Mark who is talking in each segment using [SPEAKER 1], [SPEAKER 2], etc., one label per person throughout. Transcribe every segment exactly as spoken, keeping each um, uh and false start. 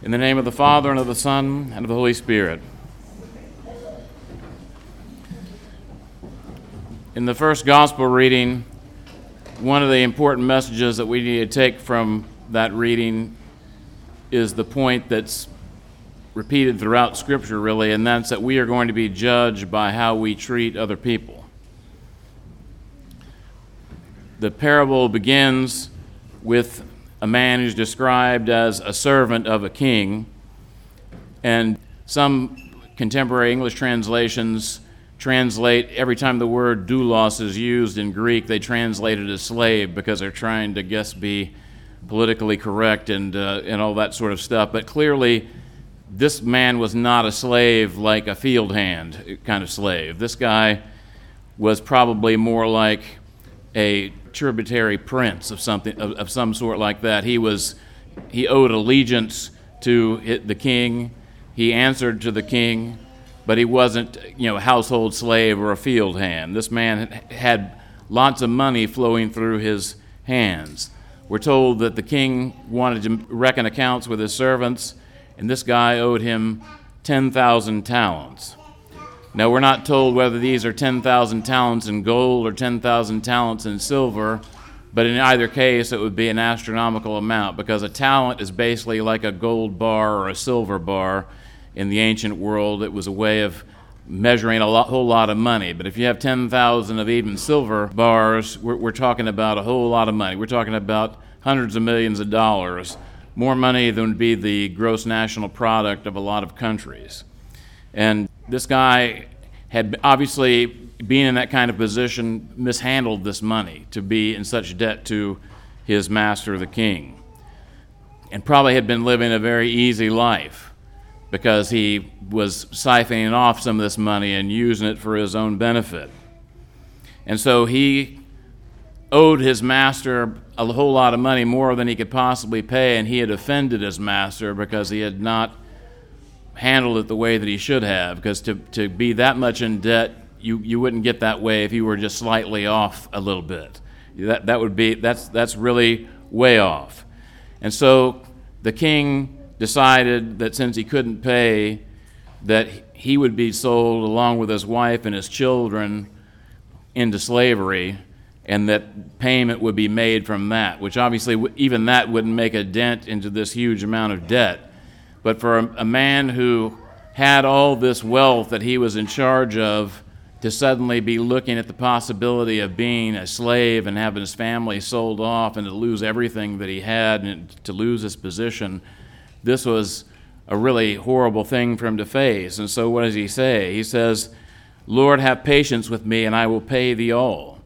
[SPEAKER 1] In the name of the Father, and of the Son, and of the Holy Spirit. In the first gospel reading, one of the important messages that we need to take from that reading is the point that's repeated throughout Scripture, really, and that's that we are going to be judged by how we treat other people. The parable begins with a man who's described as a servant of a king, and some contemporary English translations translate, every time the word doulos is used in Greek, they translate it as slave because they're trying to, guess, be politically correct and uh, and all that sort of stuff. But clearly, this man was not a slave like a field hand kind of slave. This guy was probably more like a tributary prince of something of, of some sort like that. He was he owed allegiance to the king. He answered to the king, but he wasn't, you know, a household slave or a field hand. This man had lots of money flowing through his hands. We're told that the king wanted to reckon accounts with his servants, and this guy owed him ten thousand talents. Now, we're not told whether these are ten thousand talents in gold or ten thousand talents in silver, but in either case, it would be an astronomical amount, because a talent is basically like a gold bar or a silver bar. In the ancient world, it was a way of measuring a lot, whole lot of money. But if you have ten thousand of even silver bars, we're, we're talking about a whole lot of money. We're talking about hundreds of millions of dollars, more money than would be the gross national product of a lot of countries. And this guy had obviously, being in that kind of position, mishandled this money to be in such debt to his master, the king, and probably had been living a very easy life because he was siphoning off some of this money and using it for his own benefit. And so he owed his master a whole lot of money, more than he could possibly pay, and he had offended his master because he had not handled it the way that he should have, because to, to be that much in debt, you, you wouldn't get that way if you were just slightly off a little bit. That that would be that's that's really way off. And so the king decided that since he couldn't pay, that he would be sold along with his wife and his children into slavery, and that payment would be made from that, which obviously even that wouldn't make a dent into this huge amount of debt. But for a, a man who had all this wealth that he was in charge of to suddenly be looking at the possibility of being a slave and having his family sold off and to lose everything that he had and to lose his position, this was a really horrible thing for him to face. And so what does he say? He says, "Lord, have patience with me, and I will pay thee all."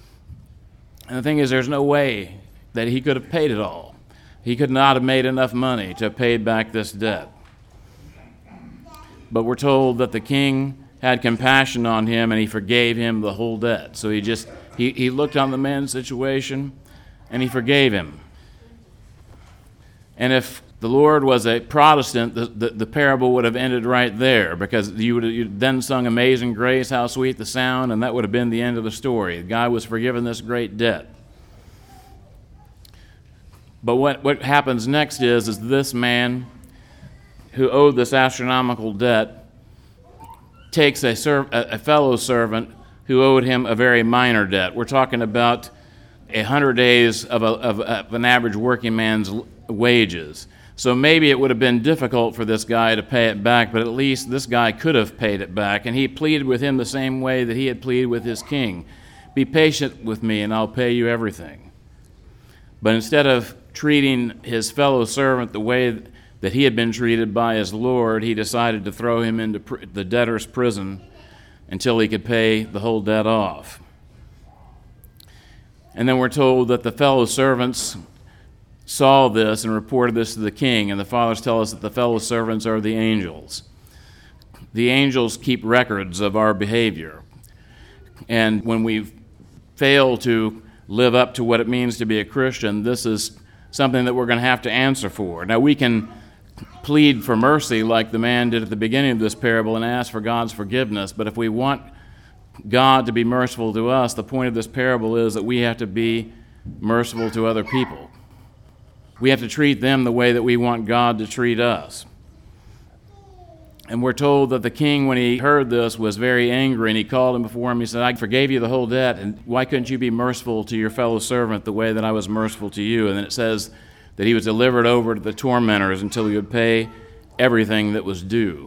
[SPEAKER 1] And the thing is, there's no way that he could have paid it all. He could not have made enough money to have paid back this debt. But we're told that the king had compassion on him and he forgave him the whole debt. So he just, he, he looked on the man's situation and he forgave him. And if the Lord was a Protestant, the, the, the parable would have ended right there, because you would have then sung Amazing Grace, how sweet the sound, and that would have been the end of the story. The guy was forgiven this great debt. But what, what happens next is, is this man who owed this astronomical debt takes a, serv- a fellow servant who owed him a very minor debt. We're talking about a hundred days of, a, of, of an average working man's wages. So maybe it would have been difficult for this guy to pay it back, but at least this guy could have paid it back. And he pleaded with him the same way that he had pleaded with his king. "Be patient with me and I'll pay you everything." But instead of treating his fellow servant the way that he had been treated by his Lord, he decided to throw him into pr- the debtor's prison until he could pay the whole debt off. And then we're told that the fellow servants saw this and reported this to the king, and the fathers tell us that the fellow servants are the angels. The angels keep records of our behavior, and when we fail to live up to what it means to be a Christian, this is something that we're going to have to answer for. Now, we can plead for mercy like the man did at the beginning of this parable and ask for God's forgiveness, but if we want God to be merciful to us, the point of this parable is that we have to be merciful to other people. we have to treat them the way that we want God to treat us. And we're told that the king, when he heard this, was very angry, and he called him before him. He said, I forgave you the whole debt, and why couldn't you be merciful to your fellow servant the way that I was merciful to you? And then it says that he was delivered over to the tormentors until he would pay everything that was due.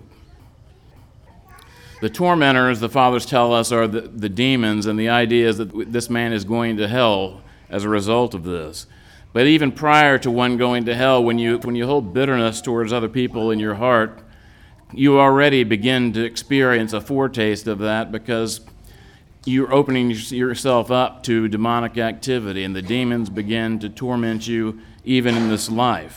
[SPEAKER 1] The tormentors, the fathers tell us, are the, the demons, and the idea is that this man is going to hell as a result of this. But even prior to one going to hell, when you when you hold bitterness towards other people in your heart, you already begin to experience a foretaste of that, because you're opening yourself up to demonic activity, and the demons begin to torment you even in this life.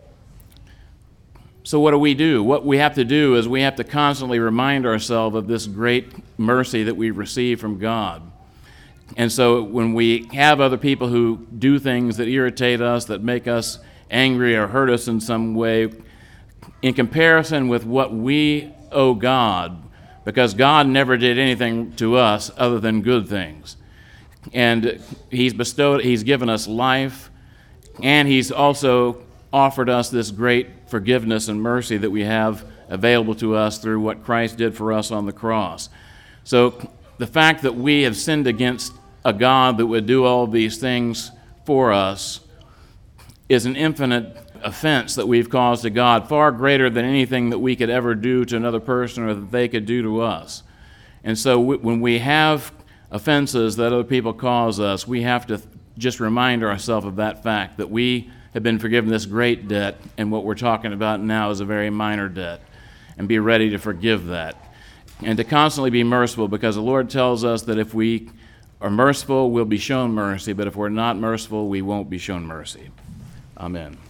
[SPEAKER 1] So what do we do? What we have to do is we have to constantly remind ourselves of this great mercy that we receive from God. And so when we have other people who do things that irritate us, that make us angry or hurt us in some way, in comparison with what we owe God, because God never did anything to us other than good things. And he's bestowed, he's given us life, and he's also offered us this great forgiveness and mercy that we have available to us through what Christ did for us on the cross. So the fact that we have sinned against a God that would do all these things for us is an infinite offense that we've caused to God, far greater than anything that we could ever do to another person or that they could do to us. And so we, when we have offenses that other people cause us, we have to just remind ourselves of that fact, that we have been forgiven this great debt, and what we're talking about now is a very minor debt, and be ready to forgive that. And to constantly be merciful, because the Lord tells us that if we are merciful, we'll be shown mercy, but if we're not merciful, we won't be shown mercy. Amen.